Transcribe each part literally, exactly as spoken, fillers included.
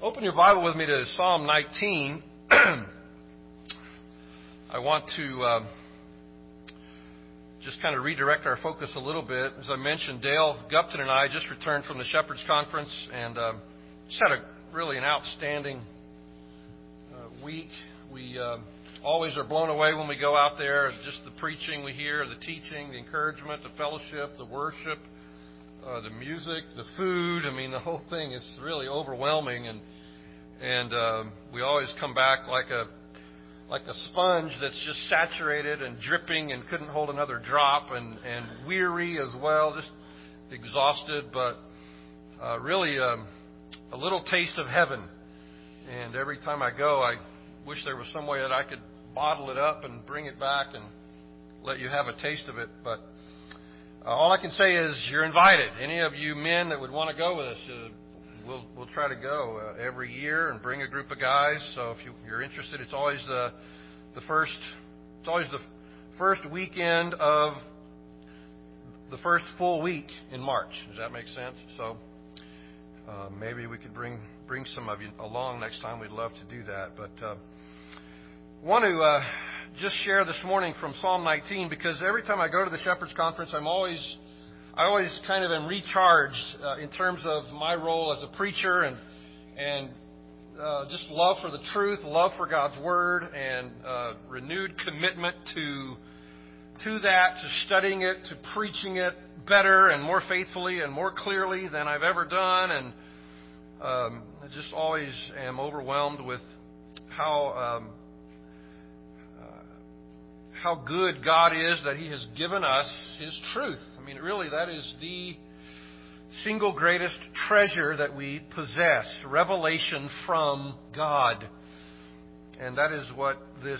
Open your Bible with me to Psalm nineteen. I want to uh, just kind of redirect our focus a little bit. As I mentioned, Dale Gupton and I just returned from the Shepherd's Conference and uh, just had a really an outstanding uh, week. We uh, always are blown away when we go out there. Just the preaching we hear, the teaching, the encouragement, the fellowship, the worship, uh, the music, the food. I mean, the whole thing is really overwhelming, and and uh, we always come back like a like a sponge that's just saturated and dripping and couldn't hold another drop, and, and weary as well, just exhausted, but uh, really um, a little taste of heaven. And every time I go, I wish there was some way that I could bottle it up and bring it back and let you have a taste of it. But uh, all I can say is you're invited. Any of you men that would want to go with us, uh, we'll we'll try to go uh, every year and bring a group of guys. So if you, you're interested, it's always the the first it's always the first weekend of the first full week in March. Does that make sense? So uh, maybe we could bring bring some of you along next time. We'd love to do that. But uh, want to uh, just share this morning from Psalm nineteen, because every time I go to the Shepherd's Conference, I'm always I always kind of am recharged uh, in terms of my role as a preacher and and uh, just love for the truth, love for God's Word, and uh, renewed commitment to to that, to studying it, to preaching it better and more faithfully and more clearly than I've ever done. And um, I just always am overwhelmed with how um, uh, how good God is that He has given us His truth. I mean, really, that is the single greatest treasure that we possess, revelation from God. And that is what this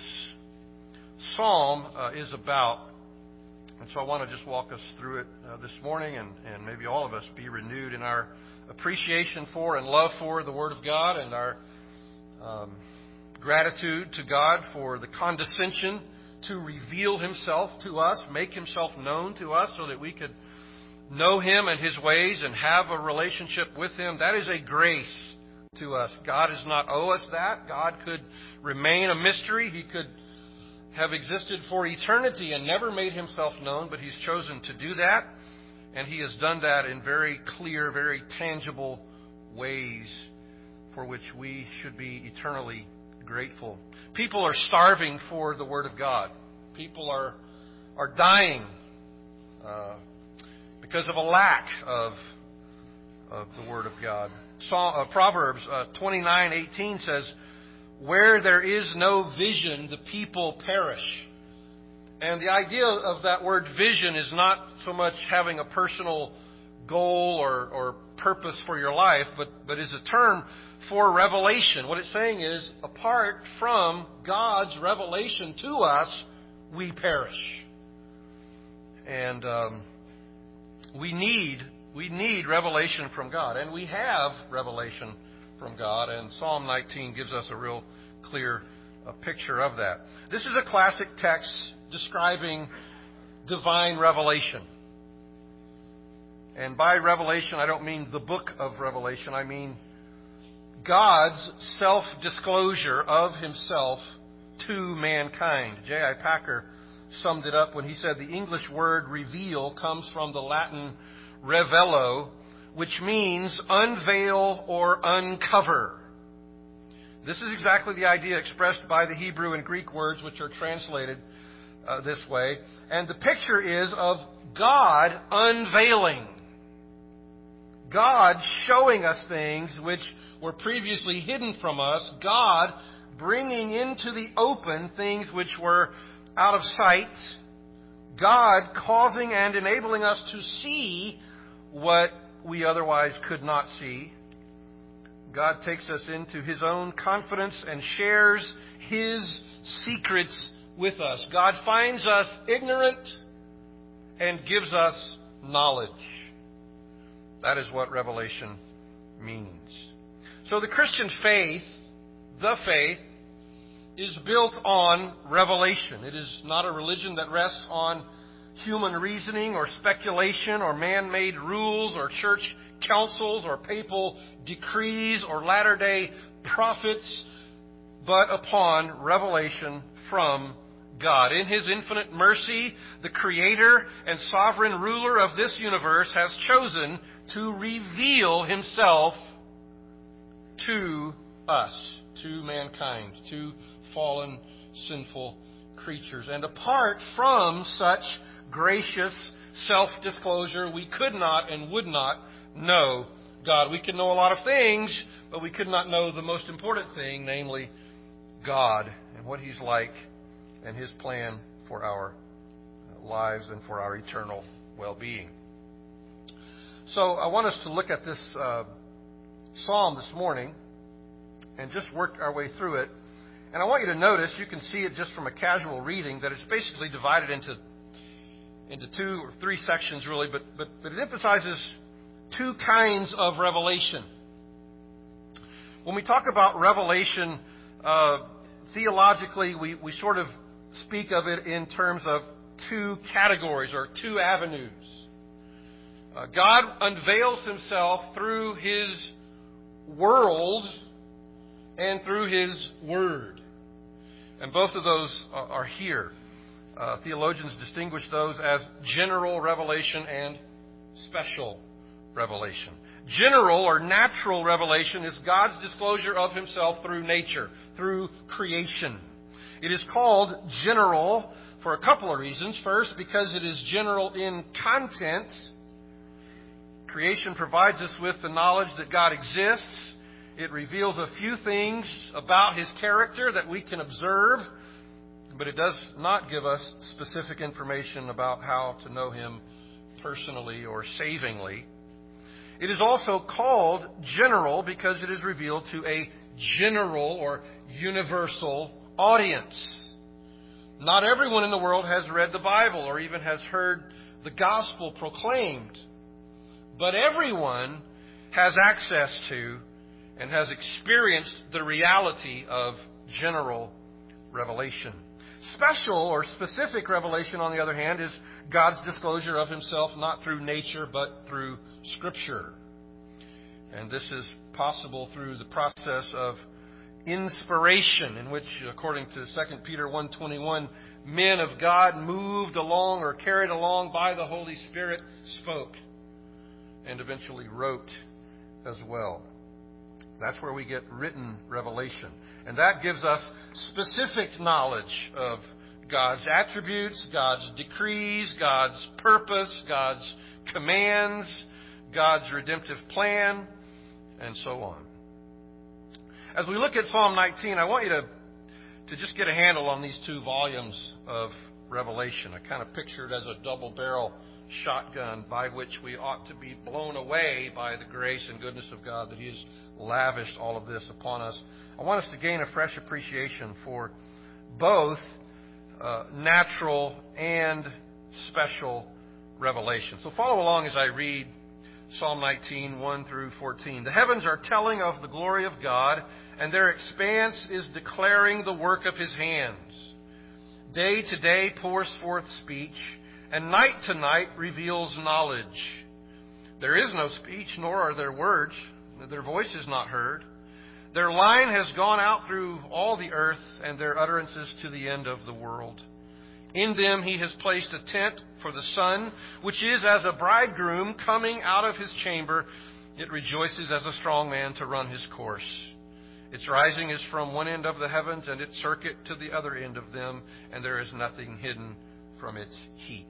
psalm uh, is about. And so I want to just walk us through it uh, this morning, and, and maybe all of us be renewed in our appreciation for and love for the Word of God, and our um, gratitude to God for the condescension to reveal Himself to us, make Himself known to us so that we could know Him and His ways and have a relationship with Him. That is a grace to us. God does not owe us that. God could remain a mystery. He could have existed for eternity and never made Himself known, but He's chosen to do that, and He has done that in very clear, very tangible ways for which we should be eternally grateful. People are starving for the Word of God. People are are dying uh, because of a lack of of the Word of God. Psalm, uh, Proverbs uh, twenty-nine eighteen says, "Where there is no vision, the people perish." And the idea of that word vision is not so much having a personal goal or, or purpose for your life, but, but is a term for revelation. What it's saying is, apart from God's revelation to us, we perish. And um, we need we need revelation from God, and we have revelation from God. And Psalm nineteen gives us a real clear uh, picture of that. This is a classic text describing divine revelation. And by revelation, I don't mean the book of Revelation. I mean God's self-disclosure of Himself to mankind. J I Packer summed it up when he said the English word reveal comes from the Latin revelo, which means unveil or uncover. This is exactly the idea expressed by the Hebrew and Greek words, which are translated uh, this way. And the picture is of God unveiling. God showing us things which were previously hidden from us. God bringing into the open things which were out of sight. God causing and enabling us to see what we otherwise could not see. God takes us into His own confidence and shares His secrets with us. God finds us ignorant and gives us knowledge. That is what revelation means. So the Christian faith, the faith, is built on revelation. It is not a religion that rests on human reasoning or speculation or man-made rules or church councils or papal decrees or latter-day prophets, but upon revelation from God. In His infinite mercy, the Creator and sovereign ruler of this universe has chosen to reveal Himself to us, to mankind, to fallen, sinful creatures. And apart from such gracious self-disclosure, we could not and would not know God. We could know a lot of things, but we could not know the most important thing, namely God and what He's like and His plan for our lives and for our eternal well-being. So I want us to look at this uh, psalm this morning and just work our way through it. And I want you to notice, you can see it just from a casual reading, that it's basically divided into into two or three sections really, but, but, but it emphasizes two kinds of revelation. When we talk about revelation, uh, theologically, we, we sort of speak of it in terms of two categories or two avenues. Uh, God unveils Himself through His world and through His Word. And both of those are, are here. Uh, theologians distinguish those as general revelation and special revelation. General or natural revelation is God's disclosure of Himself through nature, through creation. It is called general for a couple of reasons. First, because it is general in content. Creation provides us with the knowledge that God exists. It reveals a few things about His character that we can observe, but it does not give us specific information about how to know Him personally or savingly. It is also called general because it is revealed to a general or universal audience. Not everyone in the world has read the Bible or even has heard the gospel proclaimed, but everyone has access to and has experienced the reality of general revelation. Special or specific revelation, on the other hand, is God's disclosure of Himself not through nature but through Scripture. And this is possible through the process of inspiration, in which, according to Second Peter one twenty-one, men of God moved along or carried along by the Holy Spirit spoke and eventually wrote as well. That's where we get written revelation. And that gives us specific knowledge of God's attributes, God's decrees, God's purpose, God's commands, God's redemptive plan, and so on. As we look at Psalm nineteen, I want you to, to just get a handle on these two volumes of Revelation. I kind of picture it as a double-barrel shotgun by which we ought to be blown away by the grace and goodness of God that He has lavished all of this upon us. I want us to gain a fresh appreciation for both uh, natural and special revelation. So follow along as I read Psalm nineteen, one through fourteen. The heavens are telling of the glory of God, and their expanse is declaring the work of His hands. Day to day pours forth speech, and night to night reveals knowledge. There is no speech, nor are there words. Their voice is not heard. Their line has gone out through all the earth, and their utterances to the end of the world. In them He has placed a tent for the sun, which is as a bridegroom coming out of his chamber. It rejoices as a strong man to run his course. Its rising is from one end of the heavens, and its circuit to the other end of them, and there is nothing hidden from its heat.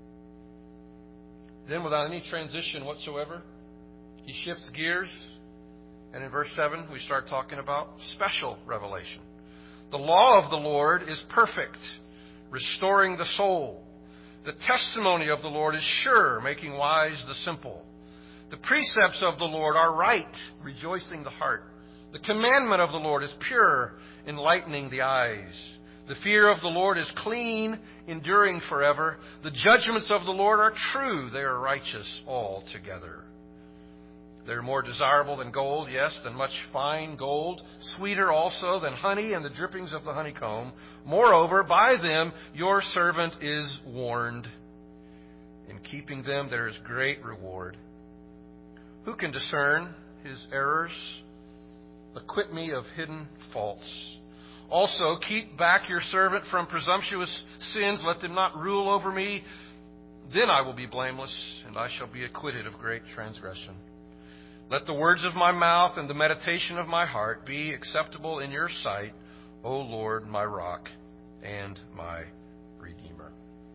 Then, without any transition whatsoever, He shifts gears, and in verse seven we start talking about special revelation. The law of the Lord is perfect, restoring the soul. The testimony of the Lord is sure, making wise the simple. The precepts of the Lord are right, rejoicing the heart. The commandment of the Lord is pure, enlightening the eyes. The fear of the Lord is clean, enduring forever. The judgments of the Lord are true. They are righteous altogether. They are more desirable than gold, yes, than much fine gold, sweeter also than honey and the drippings of the honeycomb. Moreover, by them your servant is warned. In keeping them there is great reward. Who can discern his errors? Acquit me of hidden faults. Also, keep back your servant from presumptuous sins. Let them not rule over me. Then I will be blameless, and I shall be acquitted of great transgression. Let the words of my mouth and the meditation of my heart be acceptable in your sight, O Lord, my rock and my Redeemer.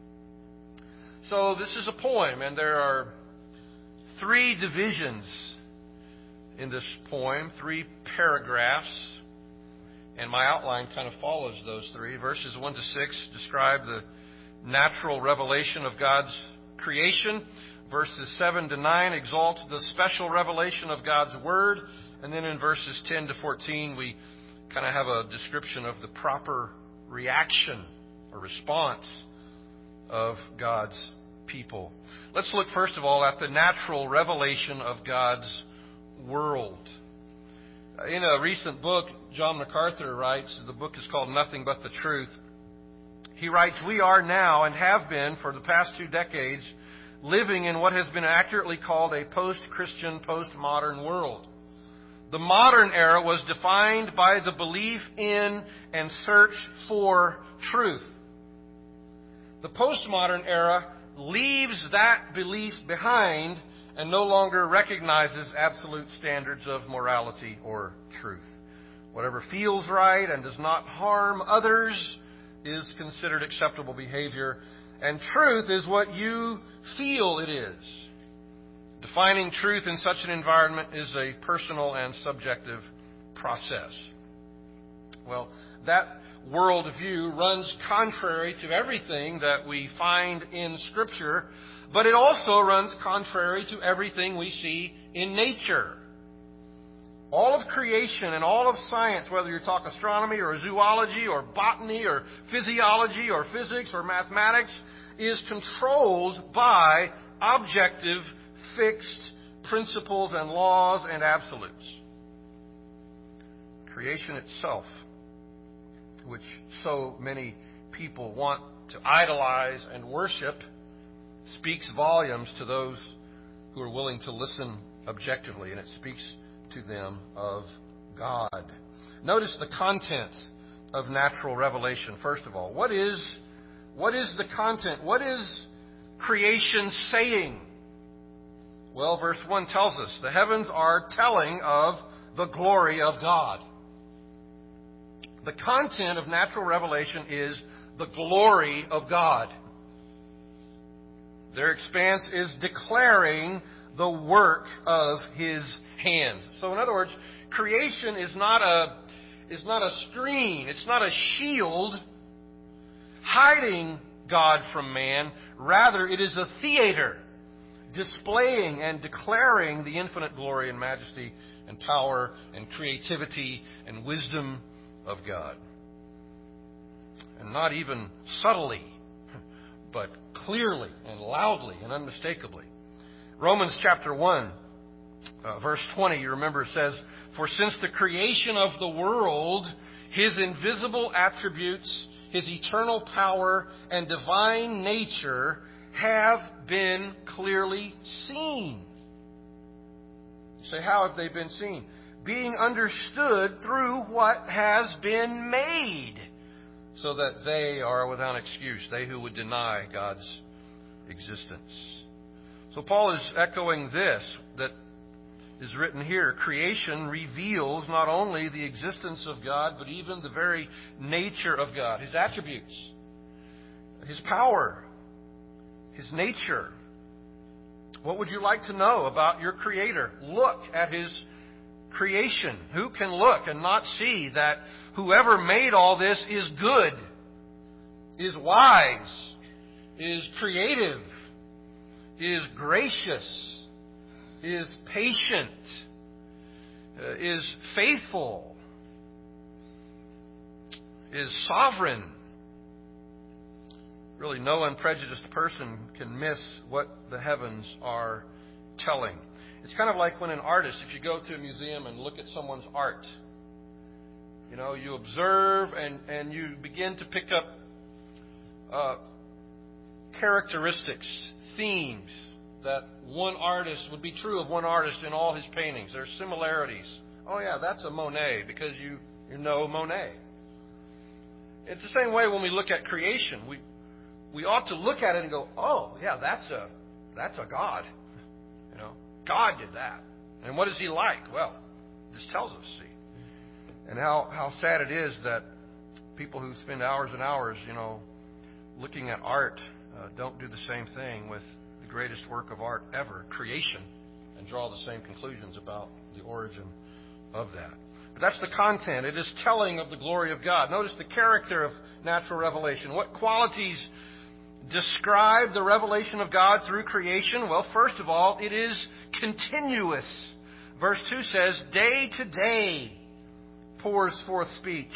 So this is a poem, and there are three divisions in this poem, three paragraphs. And my outline kind of follows those three. Verses one to six describe the natural revelation of God's creation. Verses seven to nine exalt the special revelation of God's Word. And then in verses ten to fourteen, we kind of have a description of the proper reaction or response of God's people. Let's look first of all at the natural revelation of God's world. In a recent book, John MacArthur writes, the book is called Nothing But the Truth. He writes, we are now and have been for the past two decades living in what has been accurately called a post-Christian, post-modern world. The modern era was defined by the belief in and search for truth. The postmodern era leaves that belief behind and no longer recognizes absolute standards of morality or truth. Whatever feels right and does not harm others is considered acceptable behavior, and truth is what you feel it is. Defining truth in such an environment is a personal and subjective process. Well, that worldview runs contrary to everything that we find in Scripture, but it also runs contrary to everything we see in nature. All of creation and all of science, whether you talk astronomy or zoology or botany or physiology or physics or mathematics, is controlled by objective, fixed principles and laws and absolutes. Creation itself, which so many people want to idolize and worship, speaks volumes to those who are willing to listen objectively, and it speaks to them of God. Notice the content of natural revelation, first of all. What is, what is the content? What is creation saying? Well, verse one tells us the heavens are telling of the glory of God. The content of natural revelation is the glory of God. Their expanse is declaring the work of His hands. So in other words, creation is not a, is not a screen. It's not a shield hiding God from man. Rather, it is a theater displaying and declaring the infinite glory and majesty and power and creativity and wisdom of God. And not even subtly, but clearly and loudly and unmistakably. Romans chapter one, uh, verse twenty, you remember, says, "For since the creation of the world, His invisible attributes, His eternal power and divine nature have been clearly seen." You say, how have they been seen? Being understood through what has been made, so that they are without excuse, they who would deny God's existence. So Paul is echoing this that is written here. Creation reveals not only the existence of God, but even the very nature of God, His attributes, His power, His nature. What would you like to know about your Creator? Look at His creation. Who can look and not see that whoever made all this is good, is wise, is creative, is gracious, is patient, uh, is faithful, is sovereign? Really, no unprejudiced person can miss what the heavens are telling. It's kind of like when an artist, if you go to a museum and look at someone's art, you know, you observe and, and you begin to pick up uh, characteristics, themes, that one artist would be true of one artist in all his paintings. There's similarities. Oh yeah, that's a Monet because you, you know Monet. It's the same way when we look at creation. We we ought to look at it and go, oh yeah, that's a that's a God. You know, God did that. And what is He like? Well, this tells us, see. And how, how sad it is that people who spend hours and hours, you know, looking at art uh, don't do the same thing with the greatest work of art ever, creation, and draw the same conclusions about the origin of that. But that's the content. It is telling of the glory of God. Notice the character of natural revelation. What qualities describe the revelation of God through creation? Well, first of all, it is continuous. Verse two says, day to day pours forth speech.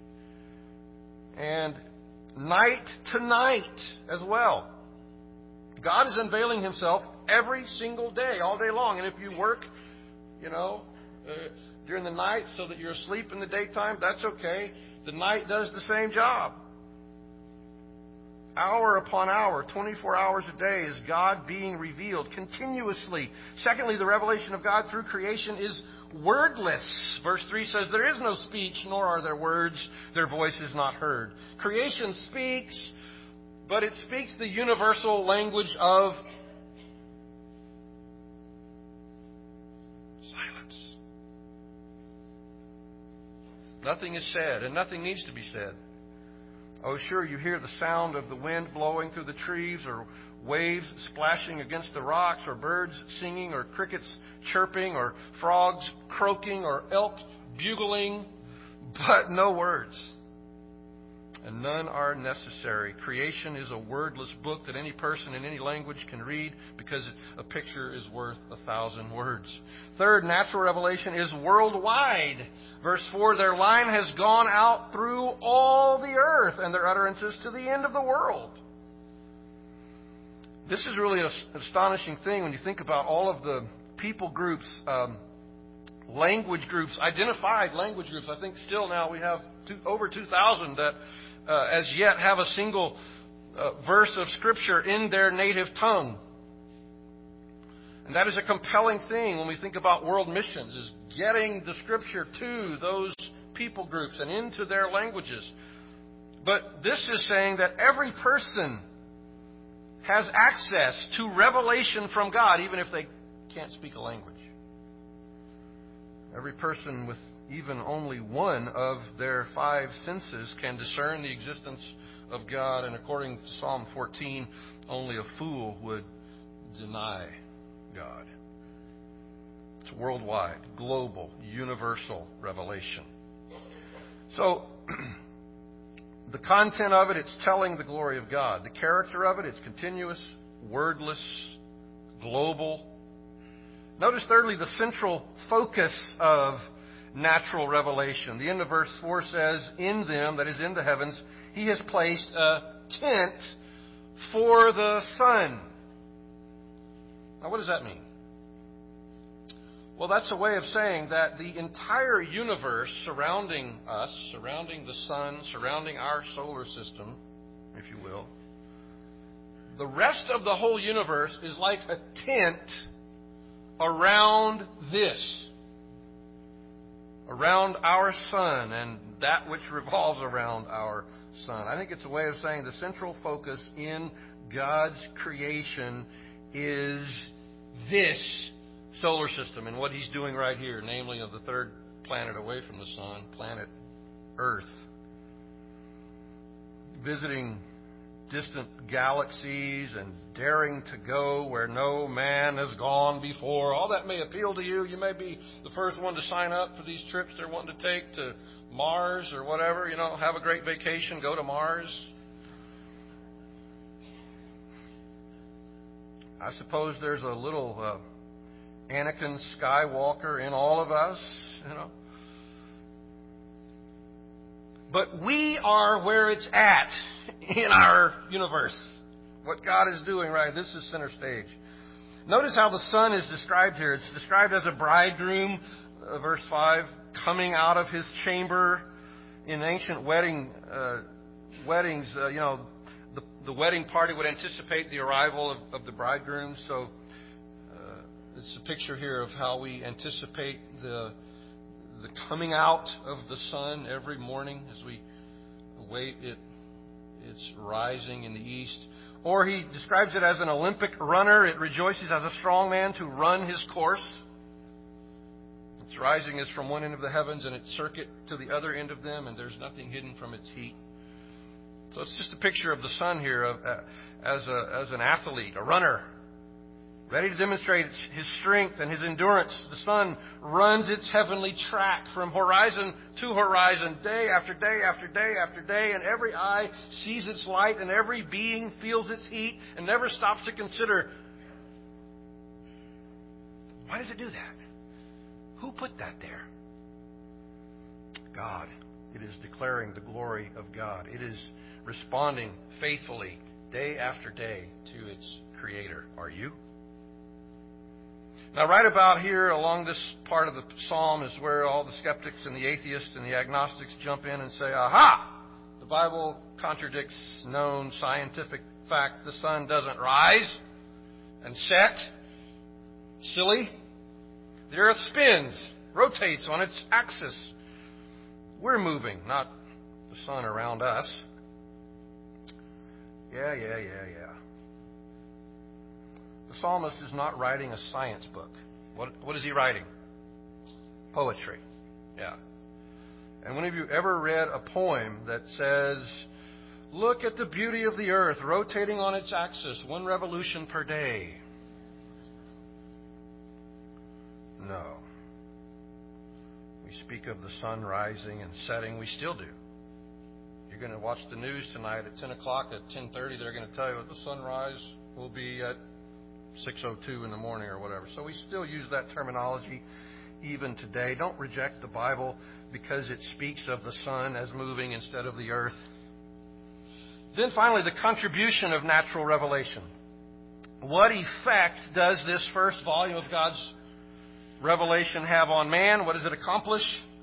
And night to night as well. God is unveiling Himself every single day, all day long. And if you work, you know, uh, during the night so that you're asleep in the daytime, that's okay. The night does the same job. Hour upon hour, twenty-four hours a day is God being revealed continuously. Secondly, the revelation of God through creation is wordless. Verse three says, there is no speech, nor are there words. Their voice is not heard. Creation speaks, but it speaks the universal language of silence. Nothing is said, and nothing needs to be said. Oh, sure, you hear the sound of the wind blowing through the trees, or waves splashing against the rocks, or birds singing, or crickets chirping, or frogs croaking, or elk bugling, but no words. And none are necessary. Creation is a wordless book that any person in any language can read because a picture is worth a thousand words. Third, natural revelation is worldwide. Verse four, their line has gone out through all the earth, and their utterances to the end of the world. This is really an astonishing thing when you think about all of the people groups, um, language groups, identified language groups. I think still now we have two, over two thousand that uh, as yet have a single uh, verse of Scripture in their native tongue. And that is a compelling thing when we think about world missions, is getting the Scripture to those people groups and into their languages. But this is saying that every person has access to revelation from God, even if they can't speak a language. Every person with even only one of their five senses can discern the existence of God, and according to Psalm fourteen, only a fool would deny God. It's worldwide, global, universal revelation. So, the content of it, it's telling the glory of God. The character of it, it's continuous, wordless, global. Notice, thirdly, the central focus of natural revelation. The end of verse four says, in them, that is in the heavens, He has placed a tent for the sun. Now, what does that mean? Well, that's a way of saying that the entire universe surrounding us, surrounding the sun, surrounding our solar system, if you will, the rest of the whole universe is like a tent around this, around our sun and that which revolves around our sun. I think it's a way of saying the central focus in God's creation is this solar system and what He's doing right here, namely of the third planet away from the sun, planet Earth. Visiting distant galaxies and daring to go where no man has gone before. All that may appeal to you. You may be the first one to sign up for these trips they're wanting to take to Mars or whatever. You know, have a great vacation, go to Mars. I suppose there's a little uh, Anakin Skywalker in all of us, you know. But we are where it's at in our universe. What God is doing, right? This is center stage. Notice how the sun is described here. It's described as a bridegroom, uh, verse five, coming out of his chamber. In ancient wedding uh, weddings, uh, you know, the, the wedding party would anticipate the arrival of, of the bridegroom. So it's a picture here of how we anticipate the the coming out of the sun every morning as we await it. It's rising in the east. Or he describes it as an Olympic runner. It rejoices as a strong man to run his course. Its rising is from one end of the heavens and its circuit to the other end of them, and there's nothing hidden from its heat. So it's just a picture of the sun here of, uh, as a, as an athlete, a runner, ready to demonstrate his strength and his endurance. The sun runs its heavenly track from horizon to horizon, day after day after day after day, and every eye sees its light and every being feels its heat and never stops to consider, why does it do that? Who put that there? God. It is declaring the glory of God. It is responding faithfully day after day to its Creator. Are you? Now, right about here along this part of the psalm is where all the skeptics and the atheists and the agnostics jump in and say, aha! The Bible contradicts known scientific fact. The sun doesn't rise and set. Silly. The earth spins, rotates on its axis. We're moving, not the sun around us. Yeah, yeah, yeah, yeah. The psalmist is not writing a science book. What, what is he writing? Poetry. Yeah. And when have you ever read a poem that says, look at the beauty of the earth rotating on its axis, one revolution per day? No. We speak of the sun rising and setting. We still do. You're going to watch the news tonight at ten o'clock. At ten thirty, they're going to tell you the sunrise will be at six oh two in the morning or whatever. So we still use that terminology even today. Don't reject the Bible because it speaks of the sun as moving instead of the earth. Then finally, the contribution of natural revelation. What effect does this first volume of God's revelation have on man? What does it accomplish?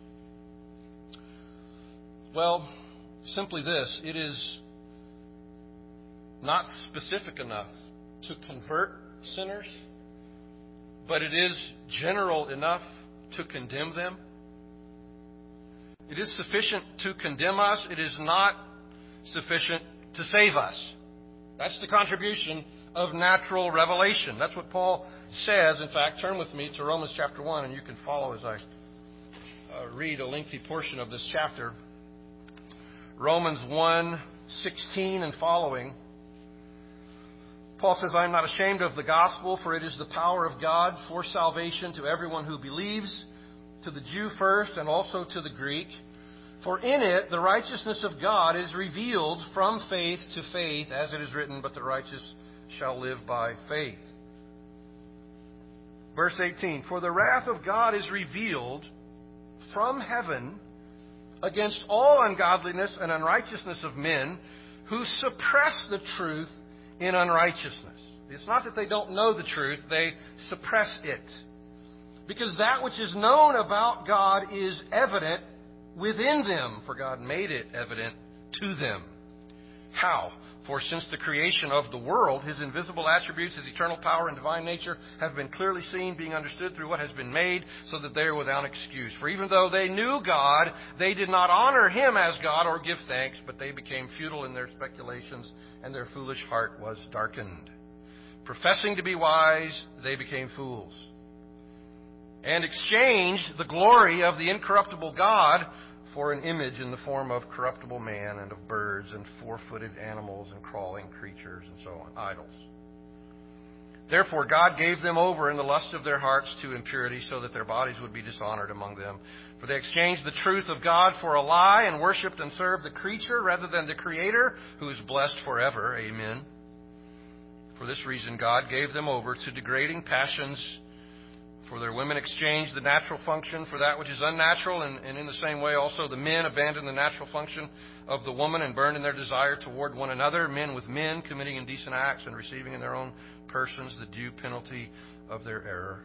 Well, simply this. It is not specific enough to convert sinners, but it is general enough to condemn them. It is sufficient to condemn us. It is not sufficient to save us. That's the contribution of natural revelation. That's what Paul says. In fact, turn with me to Romans chapter one, and you can follow as I uh, read a lengthy portion of this chapter. Romans one sixteen and following. Paul says, I am not ashamed of the gospel, for it is the power of God for salvation to everyone who believes, to the Jew first and also to the Greek. For in it the righteousness of God is revealed from faith to faith, as it is written, but the righteous shall live by faith. Verse eighteen, for the wrath of God is revealed from heaven against all ungodliness and unrighteousness of men who suppress the truth in unrighteousness. It's not that they don't know the truth, they suppress it. Because that which is known about God is evident within them, for God made it evident to them. How? For since the creation of the world, His invisible attributes, His eternal power and divine nature have been clearly seen, being understood through what has been made, so that they are without excuse. For even though they knew God, they did not honor Him as God or give thanks, but they became futile in their speculations, and their foolish heart was darkened. Professing to be wise, they became fools, and exchanged the glory of the incorruptible God for an image in the form of corruptible man and of birds and four-footed animals and crawling creatures and so on, idols. Therefore God gave them over in the lust of their hearts to impurity, so that their bodies would be dishonored among them. For they exchanged the truth of God for a lie and worshipped and served the creature rather than the Creator, who is blessed forever. Amen. For this reason God gave them over to degrading passions. For their women exchanged the natural function for that which is unnatural, and, and in the same way also the men abandoned the natural function of the woman and burned in their desire toward one another, men with men, committing indecent acts and receiving in their own persons the due penalty of their error.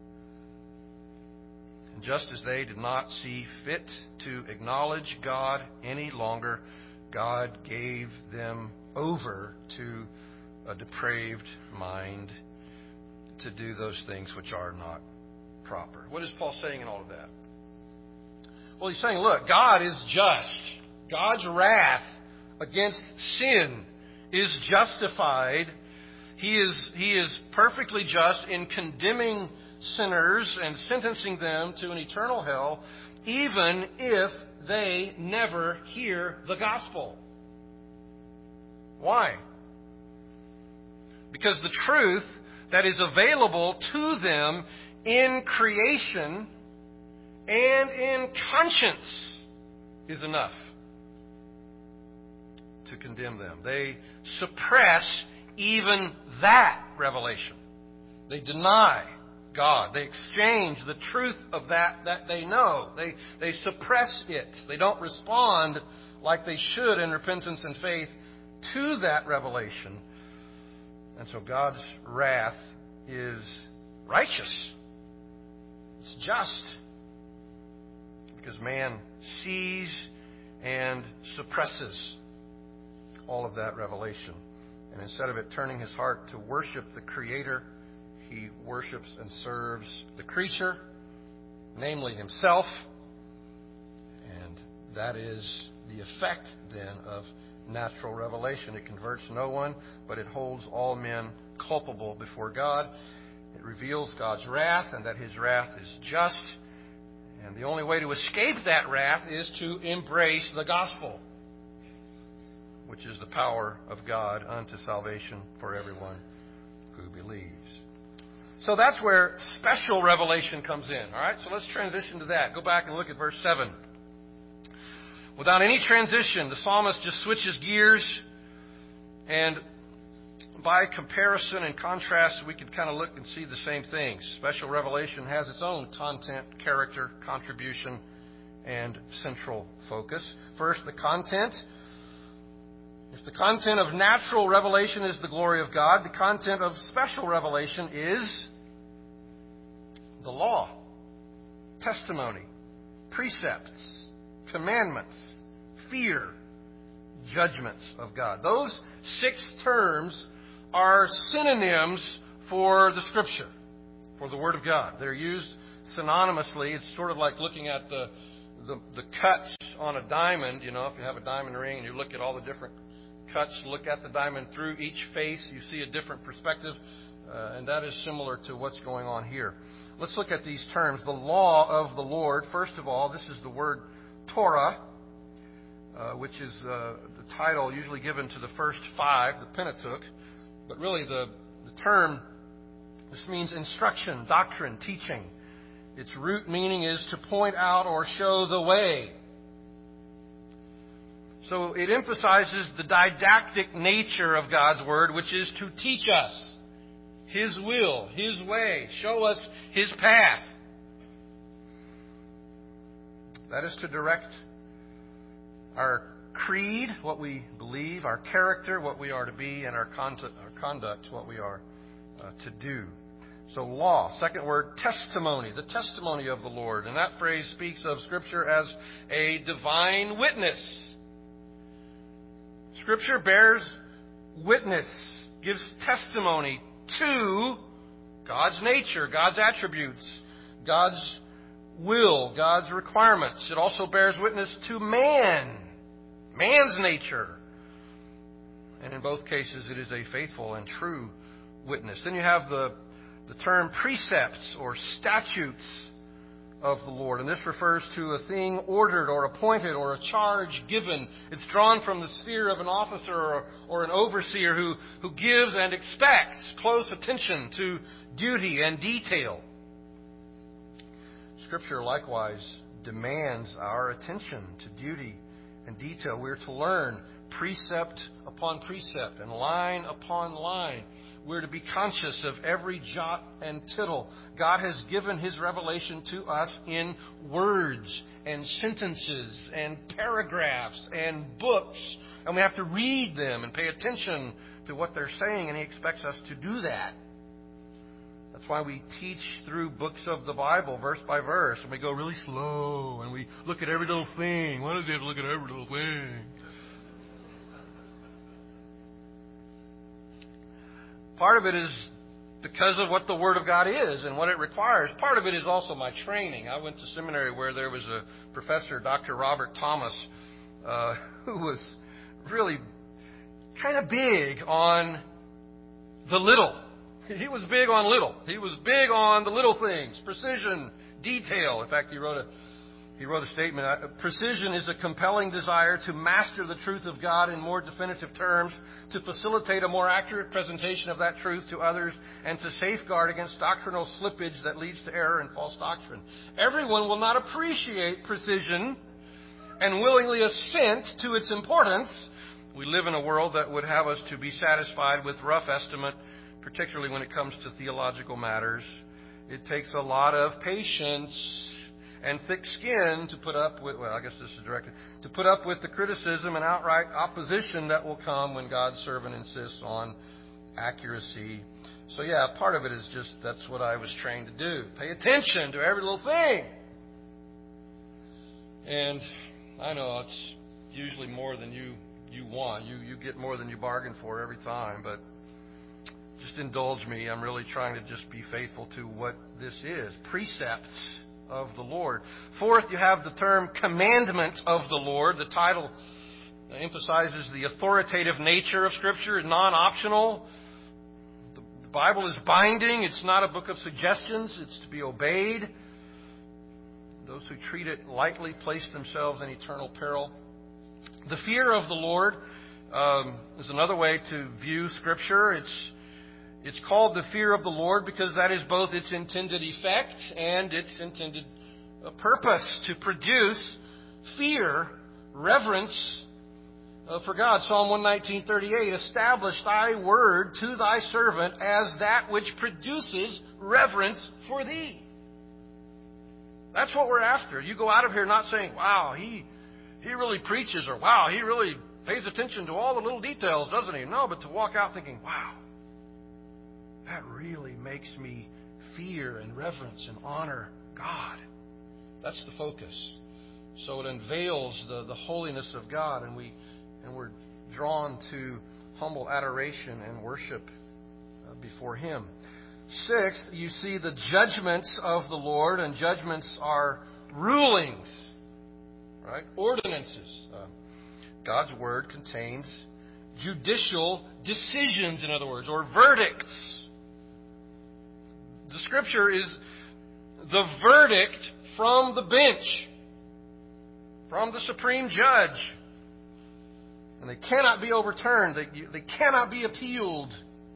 And just as they did not see fit to acknowledge God any longer, God gave them over to a depraved mind to do those things which are not proper. What is Paul saying in all of that? Well, he's saying, look, God is just. God's wrath against sin is justified. He is, he is perfectly just in condemning sinners and sentencing them to an eternal hell, even if they never hear the gospel. Why? Because the truth that is available to them in creation and in conscience is enough to condemn them. They suppress even that revelation. They deny God. They exchange the truth of that that they know. They, they suppress it. They don't respond like they should in repentance and faith to that revelation. And so God's wrath is righteous. It's just. Because man sees and suppresses all of that revelation. And instead of it turning his heart to worship the Creator, he worships and serves the creature, namely himself. And that is the effect then of natural revelation. It converts no one, but it holds all men culpable before God. It reveals God's wrath and that his wrath is just. And the only way to escape that wrath is to embrace the gospel, which is the power of God unto salvation for everyone who believes. So that's where special revelation comes in. All right, so let's transition to that. Go back and look at verse seven. Without any transition, the psalmist just switches gears, and by comparison and contrast, we can kind of look and see the same things. Special revelation has its own content, character, contribution, and central focus. First, the content. If the content of natural revelation is the glory of God, the content of special revelation is the law, testimony, precepts, commandments, fear, judgments of God. Those six terms are synonyms for the Scripture, for the Word of God. They're used synonymously. It's sort of like looking at the, the, the cuts on a diamond. You know, if you have a diamond ring and you look at all the different cuts, look at the diamond through each face, you see a different perspective. Uh, and that is similar to what's going on here. Let's look at these terms. The law of the Lord. First of all, this is the word Torah, uh, which is uh, the title usually given to the first five, the Pentateuch. But really the, the term, this means instruction, doctrine, teaching. Its root meaning is to point out or show the way. So it emphasizes the didactic nature of God's Word, which is to teach us His will, His way, show us His path. That is to direct our creed, what we believe, our character, what we are to be, and our conduct, our conduct what we are uh, to do. So law. Second word, testimony. The testimony of the Lord. And that phrase speaks of Scripture as a divine witness. Scripture bears witness, gives testimony to God's nature, God's attributes, God's will, God's requirements. It also bears witness to man, man's nature. And in both cases, it is a faithful and true witness. Then you have the, the term precepts or statutes of the Lord. And this refers to a thing ordered or appointed or a charge given. It's drawn from the sphere of an officer or, or an overseer who, who gives and expects close attention to duty and detail. Scripture likewise demands our attention to duty and detail. We're to learn precept upon precept and line upon line. We're to be conscious of every jot and tittle. God has given His revelation to us in words and sentences and paragraphs and books. And we have to read them and pay attention to what they're saying, and He expects us to do that. That's why we teach through books of the Bible, verse by verse, and we go really slow, and we look at every little thing. Why does He have to look at every little thing? Part of it is because of what the Word of God is and what it requires. Part of it is also my training. I went to seminary where there was a professor, Doctor Robert Thomas, uh, who was really kind of big on the little. He was big on little. He was big on the little things, precision, detail. In fact, he wrote a He wrote a statement, precision is a compelling desire to master the truth of God in more definitive terms, to facilitate a more accurate presentation of that truth to others, and to safeguard against doctrinal slippage that leads to error and false doctrine. Everyone will not appreciate precision and willingly assent to its importance. We live in a world that would have us to be satisfied with rough estimate, particularly when it comes to theological matters. It takes a lot of patience and thick skin to put up with, well, I guess this is directed, to put up with the criticism and outright opposition that will come when God's servant insists on accuracy. So yeah, part of it is just, that's what I was trained to do. Pay attention to every little thing. And I know it's usually more than you, you want. You, you get more than you bargain for every time, but just indulge me. I'm really trying to just be faithful to what this is. Precepts of the Lord. Fourth, you have the term commandment of the Lord. The title emphasizes the authoritative nature of Scripture. It's non-optional. The Bible is binding. It's not a book of suggestions. It's to be obeyed. Those who treat it lightly place themselves in eternal peril. The fear of the Lord um, is another way to view Scripture. It's It's called the fear of the Lord because that is both its intended effect and its intended purpose, to produce fear, reverence uh, for God. Psalm one nineteen thirty-eight, establish thy word to thy servant as that which produces reverence for thee. That's what we're after. You go out of here not saying, wow, he, he really preaches, or wow, he really pays attention to all the little details, doesn't he? No, but to walk out thinking, wow, that really makes me fear and reverence and honor God. That's the focus. So it unveils the, the holiness of God, and we and we're drawn to humble adoration and worship uh, before Him. Sixth, you see the judgments of the Lord, and judgments are rulings, right? Ordinances. Uh, God's Word contains judicial decisions, in other words, or verdicts. The Scripture is the verdict from the bench, from the supreme judge. And they cannot be overturned. They, they cannot be appealed.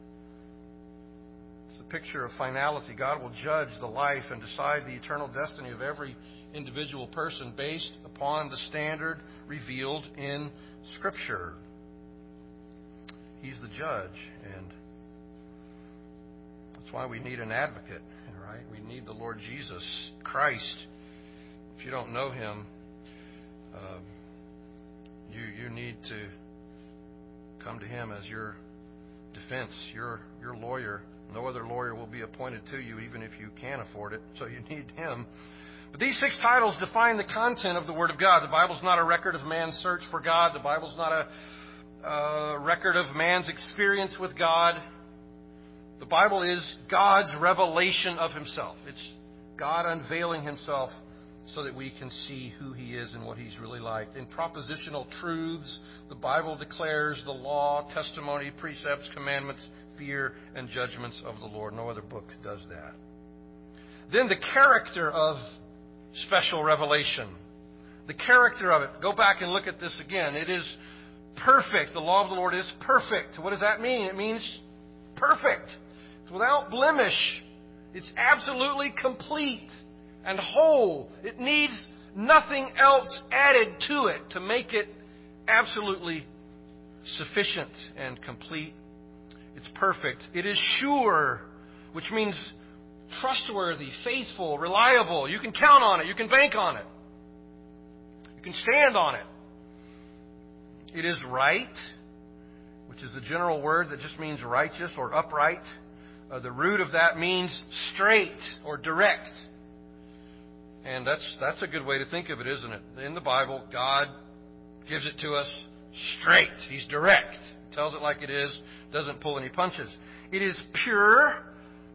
It's a picture of finality. God will judge the life and decide the eternal destiny of every individual person based upon the standard revealed in Scripture. He's the judge, and that's why we need an advocate, right? We need the Lord Jesus Christ. If you don't know Him, uh, you you need to come to Him as your defense, your your lawyer. No other lawyer will be appointed to you, even if you can afford it. So you need Him. But these six titles define the content of the Word of God. The Bible's not a record of man's search for God. The Bible's not a, a record of man's experience with God. The Bible is God's revelation of Himself. It's God unveiling Himself so that we can see who He is and what He's really like. In propositional truths, the Bible declares the law, testimony, precepts, commandments, fear, and judgments of the Lord. No other book does that. Then the character of special revelation. The character of it. Go back and look at this again. It is perfect. The law of the Lord is perfect. What does that mean? It means perfect. It's without blemish. It's absolutely complete and whole. It needs nothing else added to it to make it absolutely sufficient and complete. It's perfect. It is sure, which means trustworthy, faithful, reliable. You can count on it. You can bank on it. You can stand on it. It is right, which is a general word that just means righteous or upright. Uh, the root of that means straight or direct. And that's that's a good way to think of it, isn't it? In the Bible, God gives it to us straight. He's direct. Tells it like it is. Doesn't pull any punches. It is pure,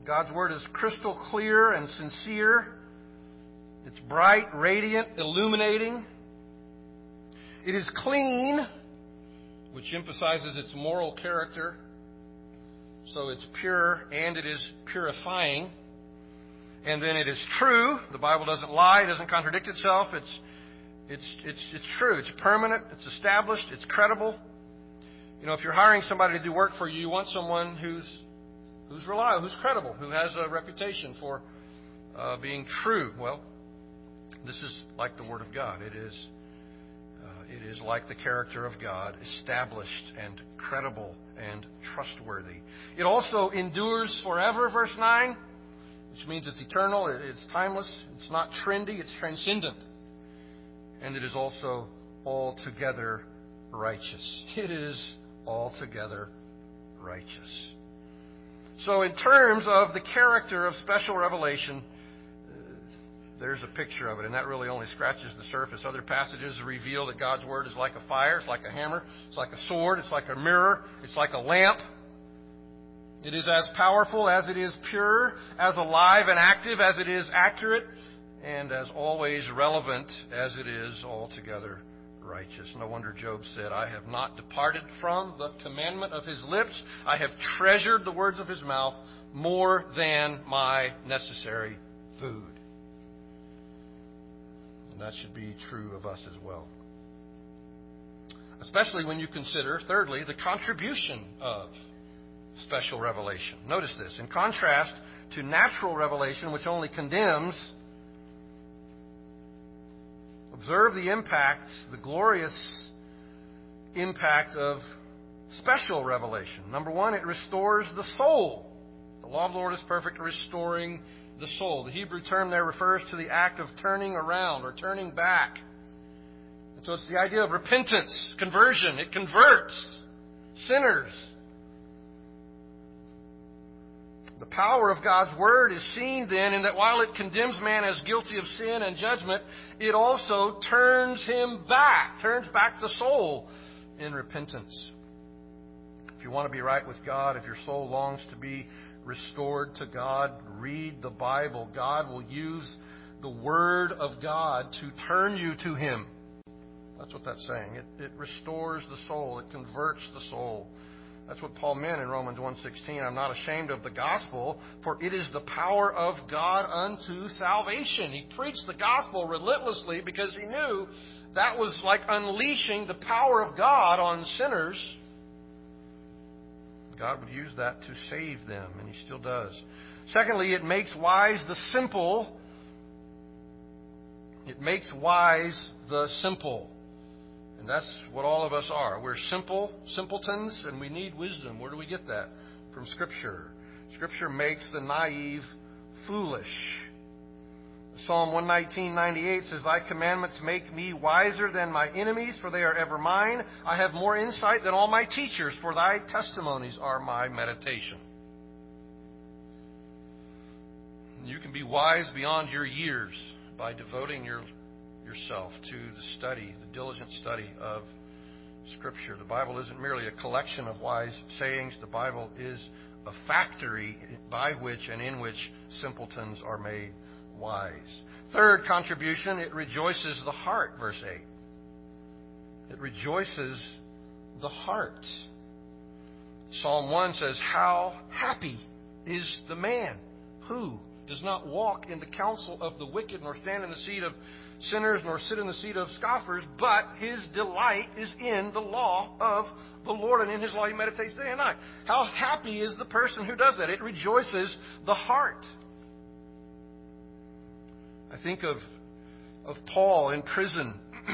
God's Word is crystal clear and sincere. It's bright, radiant, illuminating. It is clean, which emphasizes its moral character. So it's pure and it is purifying. And then it is true. The Bible doesn't lie. It doesn't contradict itself. It's it's it's it's true. It's permanent. It's established. It's credible. You know, if you're hiring somebody to do work for you, you want someone who's who's reliable, who's credible, who has a reputation for uh, being true. Well, this is like the Word of God. It is uh, it is like the character of God, established and credible and trustworthy. It also endures forever, verse nine, which means it's eternal, it's timeless, it's not trendy, it's transcendent. And it is also altogether righteous. It is altogether righteous. So in terms of the character of special revelation, there's a picture of it, and that really only scratches the surface. Other passages reveal that God's Word is like a fire, it's like a hammer, it's like a sword, it's like a mirror, it's like a lamp. It is as powerful as it is pure, as alive and active as it is accurate, and as always relevant as it is altogether righteous. No wonder Job said, I have not departed from the commandment of His lips. I have treasured the words of His mouth more than my necessary food. And that should be true of us as well. Especially when you consider, thirdly, the contribution of special revelation. Notice this. In contrast to natural revelation, which only condemns, observe the impact, the glorious impact of special revelation. Number one, it restores the soul. The law of the Lord is perfect, restoring the soul. The Hebrew term there refers to the act of turning around or turning back. And so it's the idea of repentance, conversion. It converts sinners. The power of God's Word is seen then in that while it condemns man as guilty of sin and judgment, it also turns him back, turns back the soul in repentance. If you want to be right with God, if your soul longs to be restored to God, read the Bible. God will use the Word of God to turn you to Him. That's what that's saying. It, it restores the soul. It converts the soul. That's what Paul meant in Romans one sixteen. I'm not ashamed of the gospel, for it is the power of God unto salvation. He preached the gospel relentlessly because he knew that was like unleashing the power of God on sinners. God would use that to save them, and He still does. Secondly, it makes wise the simple. It makes wise the simple. And that's what all of us are. We're simple, simpletons, and we need wisdom. Where do we get that? From Scripture. Scripture makes the naive foolish. Psalm one nineteen, ninety-eight says, Thy commandments make me wiser than my enemies, for they are ever mine. I have more insight than all my teachers, for Thy testimonies are my meditation. You can be wise beyond your years by devoting your yourself to the study, the diligent study of Scripture. The Bible isn't merely a collection of wise sayings. The Bible is a factory by which and in which simpletons are made wise. Third contribution, it rejoices the heart, verse eight. It rejoices the heart. Psalm one says, How happy is the man who does not walk in the counsel of the wicked, nor stand in the seat of sinners, nor sit in the seat of scoffers, but his delight is in the law of the Lord, and in His law he meditates day and night. How happy is the person who does that? It rejoices the heart. I think of, of Paul in prison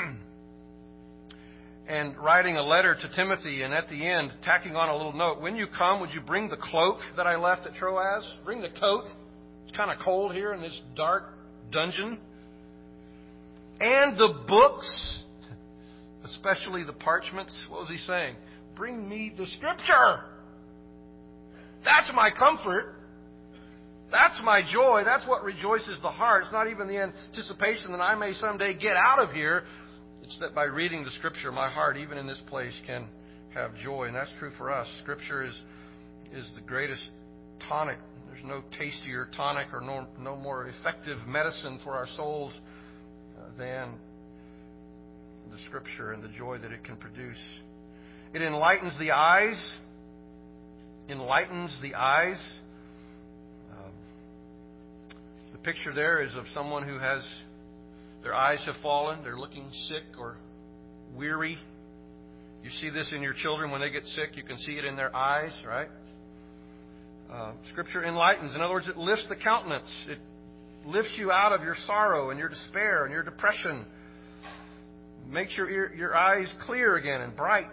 and writing a letter to Timothy, and at the end, tacking on a little note, when you come, would you bring the cloak that I left at Troas? Bring the coat. It's kind of cold here in this dark dungeon. And the books, especially the parchments. What was he saying? Bring me the Scripture. That's my comfort. That's my joy. That's what rejoices the heart. It's not even the anticipation that I may someday get out of here. It's that by reading the Scripture, my heart, even in this place, can have joy. And that's true for us. Scripture is, is the greatest tonic. There's no tastier tonic or no, no more effective medicine for our souls uh, than the Scripture and the joy that it can produce. It enlightens the eyes. Enlightens the eyes. Um, the picture there is of someone who has, their eyes have fallen. They're looking sick or weary. You see this in your children when they get sick. You can see it in their eyes, right? Uh, scripture enlightens. In other words, it lifts the countenance. It lifts you out of your sorrow and your despair and your depression. Makes your ear, your eyes clear again and bright.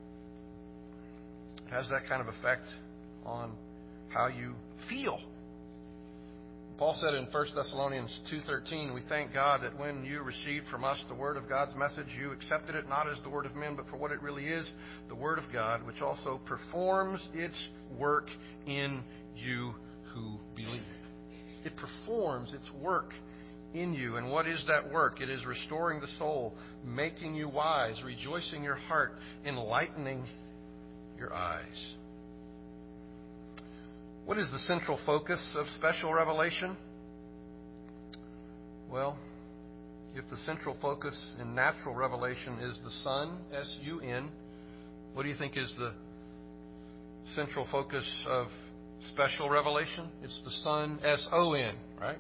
It has that kind of effect on how you feel. Paul said in First Thessalonians two thirteen, we thank God that when you received from us the word of God's message, you accepted it not as the word of men, but for what it really is, the word of God, which also performs its work in you who believe. It performs its work in you. And what is that work? It is restoring the soul, making you wise, rejoicing your heart, enlightening your eyes. What is the central focus of special revelation? Well, if the central focus in natural revelation is the sun, S U N, what do you think is the central focus of special revelation? It's the Son, S O N, right?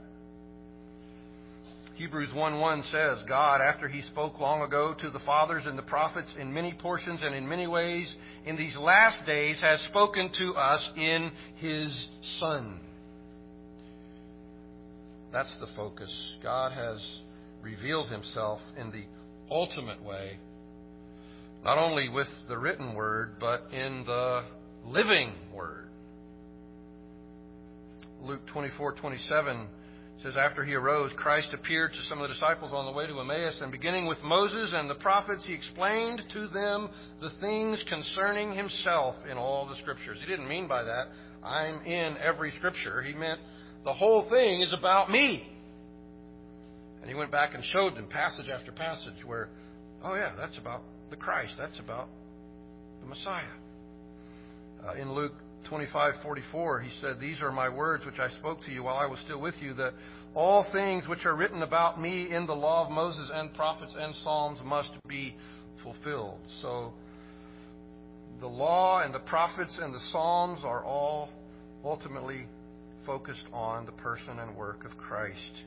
Hebrews one one says, God, after He spoke long ago to the fathers and the prophets in many portions and in many ways, in these last days has spoken to us in His Son. That's the focus. God has revealed Himself in the ultimate way, not only with the written Word, but in the living Word. Luke twenty-four twenty-seven says, after He arose, Christ appeared to some of the disciples on the way to Emmaus, and beginning with Moses and the prophets, He explained to them the things concerning Himself in all the Scriptures. He didn't mean by that, I'm in every Scripture. He meant the whole thing is about me. And He went back and showed them passage after passage where, oh yeah, that's about the Christ. That's about the Messiah. Uh, in Luke twenty-five forty-four, He said, these are my words which I spoke to you while I was still with you, that all things which are written about me in the law of Moses and prophets and Psalms must be fulfilled. So the law and the prophets and the Psalms are all ultimately focused on the person and work of Christ.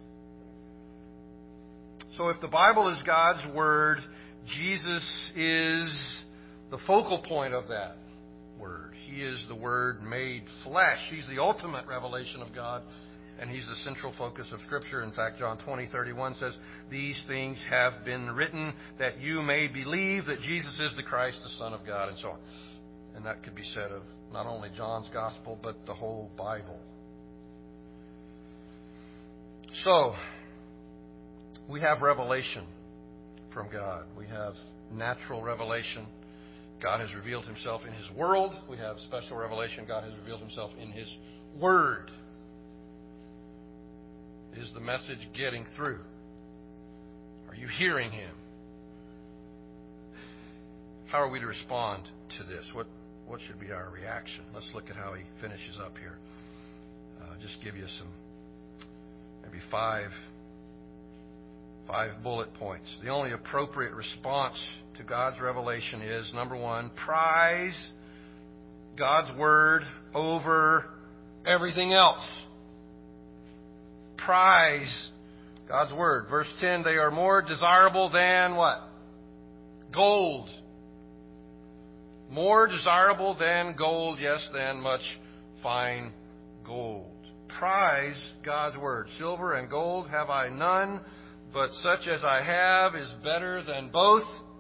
So if the Bible is God's Word, Jesus is the focal point of that Word. He is the Word made flesh. He's the ultimate revelation of God, and He's the central focus of Scripture. In fact, John twenty thirty-one says, these things have been written that you may believe that Jesus is the Christ, the Son of God, and so on. And that could be said of not only John's Gospel, but the whole Bible. So, we have revelation from God. We have natural revelation. God has revealed Himself in His world. We have special revelation. God has revealed Himself in His Word. Is the message getting through? Are you hearing Him? How are we to respond to this? What what should be our reaction? Let's look at how he finishes up here. Uh, just give you some, maybe five, five bullet points. The only appropriate response to God's revelation is, number one, prize God's Word over everything else. Prize God's Word. Verse ten, they are more desirable than what? Gold. More desirable than gold, yes, than much fine gold. Prize God's Word. Silver and gold have I none, but such as I have is better than both.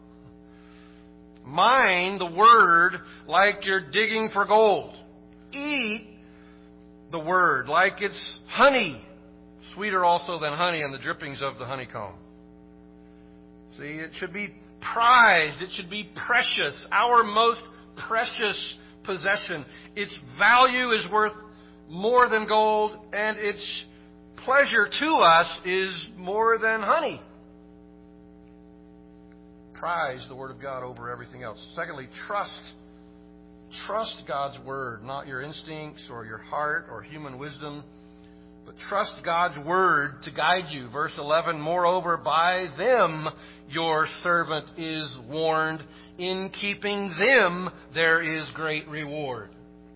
Mine the Word like you're digging for gold. Eat the Word like it's honey, sweeter also than honey and the drippings of the honeycomb. See, it should be prized. It should be precious. Our most precious possession. Its value is worth more than gold, and its pleasure to us is more than honey. Prize the Word of God over everything else. Secondly, trust. trust God's Word, not your instincts or your heart or human wisdom, but trust God's Word to guide you. Verse eleven, moreover, by them your servant is warned. In keeping them there is great reward.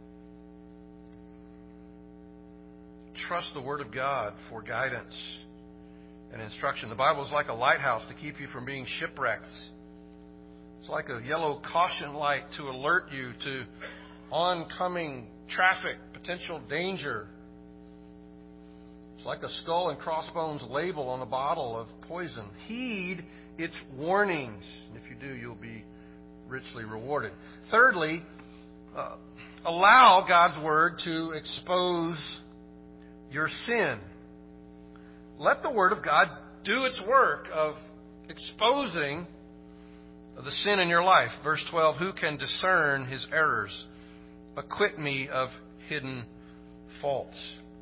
Trust the Word of God for guidance and instruction. The Bible is like a lighthouse to keep you from being shipwrecked. It's like a yellow caution light to alert you to oncoming traffic, potential danger. It's like a skull and crossbones label on a bottle of poison. Heed its warnings. And if you do, you'll be richly rewarded. Thirdly, uh, allow God's Word to expose your sin. Let the Word of God do its work of exposing the sin in your life. Verse twelve, who can discern his errors? Acquit me of hidden faults.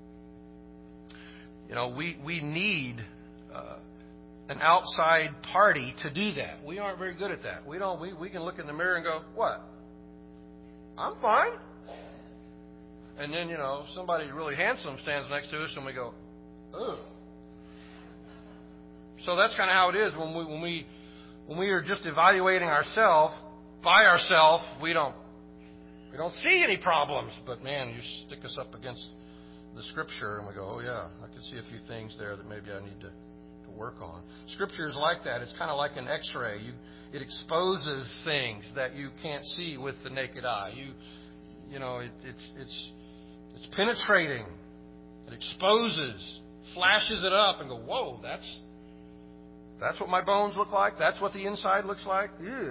You know, we, we need uh, an outside party to do that. We aren't very good at that. We don't. We, we can look in the mirror and go, what? I'm fine. And then, you know, somebody really handsome stands next to us and we go, ugh. So that's kind of how it is when we when we when we are just evaluating ourselves by ourselves. We don't we don't see any problems, but man, you stick us up against the Scripture and we go, oh yeah, I can see a few things there that maybe I need to, to work on. Scripture is like that. It's kind of like an X-ray. You it exposes things that you can't see with the naked eye. You you know it, it's it's it's penetrating. It exposes, flashes it up, and go, whoa, that's. That's what my bones look like. That's what the inside looks like. Ew.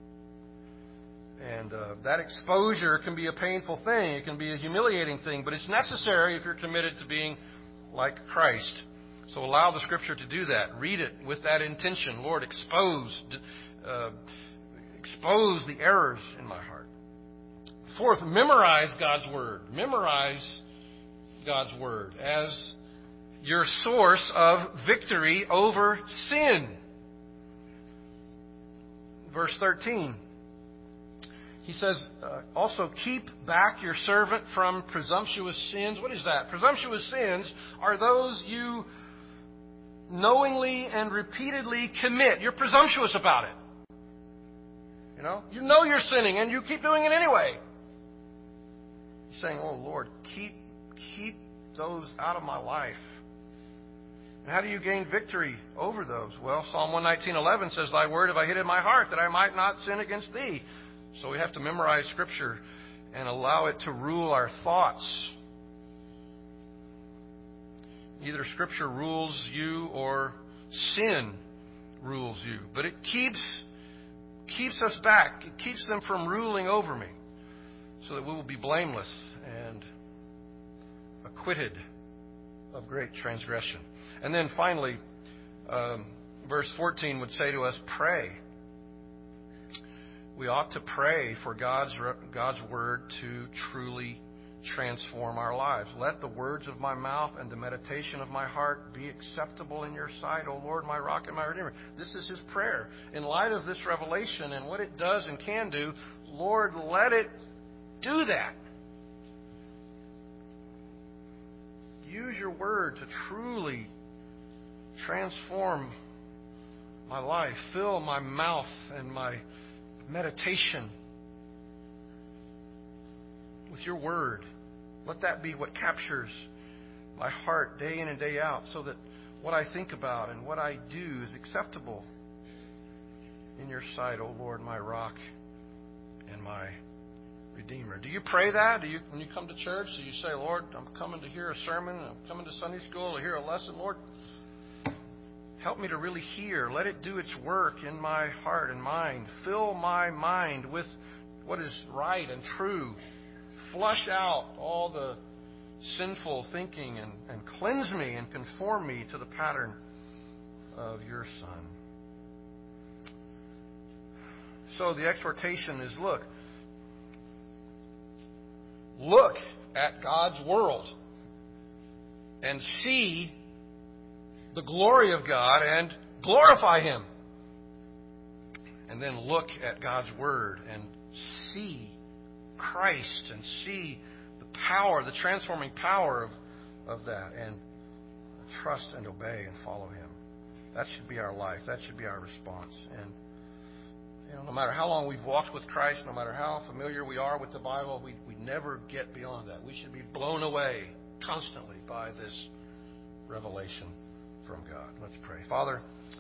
And uh, that exposure can be a painful thing. It can be a humiliating thing. But it's necessary if you're committed to being like Christ. So allow the Scripture to do that. Read it with that intention. Lord, expose, uh, expose the errors in my heart. Fourth, memorize God's Word. Memorize God's Word as your source of victory over sin. Verse thirteen. He says, uh, also keep back your servant from presumptuous sins. What is that? Presumptuous sins are those you knowingly and repeatedly commit. You're presumptuous about it. You know, you know you're sinning and you keep doing it anyway. He's saying, oh Lord, keep keep those out of my life. How do you gain victory over those? Well, Psalm one nineteen eleven says, thy word have I hid in my heart, that I might not sin against thee. So we have to memorize Scripture and allow it to rule our thoughts. Either Scripture rules you or sin rules you. But it keeps, keeps us back. It keeps them from ruling over me, so that we will be blameless and acquitted of great transgression. And then finally, um, verse fourteen would say to us, pray. We ought to pray for God's God's Word to truly transform our lives. Let the words of my mouth and the meditation of my heart be acceptable in your sight, O Lord, my rock and my redeemer. This is his prayer. In light of this revelation and what it does and can do, Lord, let it do that. Use your Word to truly transform my life. Fill my mouth and my meditation with your Word. Let that be what captures my heart day in and day out, so that what I think about and what I do is acceptable in your sight, O Lord, my rock and my Redeemer. Do you pray that? Do you, when you come to church, do you say, Lord, I'm coming to hear a sermon, I'm coming to Sunday school to hear a lesson, Lord, help me to really hear. Let it do its work in my heart and mind. Fill my mind with what is right and true. Flush out all the sinful thinking and, and cleanse me and conform me to the pattern of your Son. So the exhortation is, look, look at God's world and see the glory of God and glorify Him. And then look at God's Word and see Christ and see the power, the transforming power of, of that, and trust and obey and follow Him. That should be our life. That should be our response. And you know, no matter how long we've walked with Christ, no matter how familiar we are with the Bible, we we never get beyond that. We should be blown away constantly by this revelation from God. Let's pray. Father,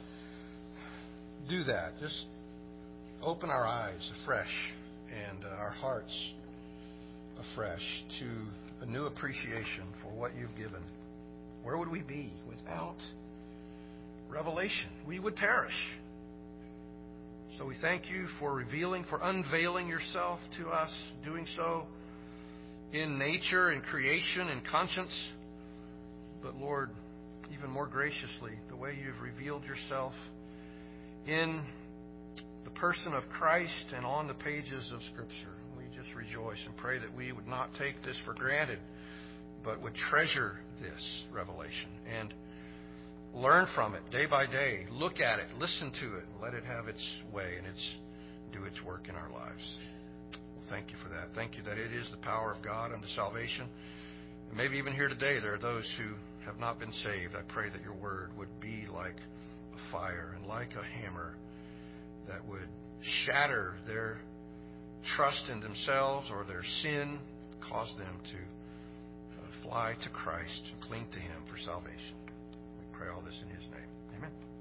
do that. Just open our eyes afresh and uh, our hearts afresh to a new appreciation for what you've given. Where would we be without revelation? We would perish. So we thank you for revealing, for unveiling yourself to us, doing so in nature and creation and conscience. But Lord, even more graciously, the way you've revealed yourself in the person of Christ and on the pages of Scripture. We just rejoice and pray that we would not take this for granted, but would treasure this revelation and learn from it day by day. Look at it, listen to it, let it have its way and its do its work in our lives. Well, thank you for that. Thank you that it is the power of God unto salvation. And maybe even here today there are those who have not been saved. I pray that your word would be like a fire and like a hammer that would shatter their trust in themselves or their sin, cause them to uh, fly to Christ and cling to Him for salvation. We pray all this in His name. Amen.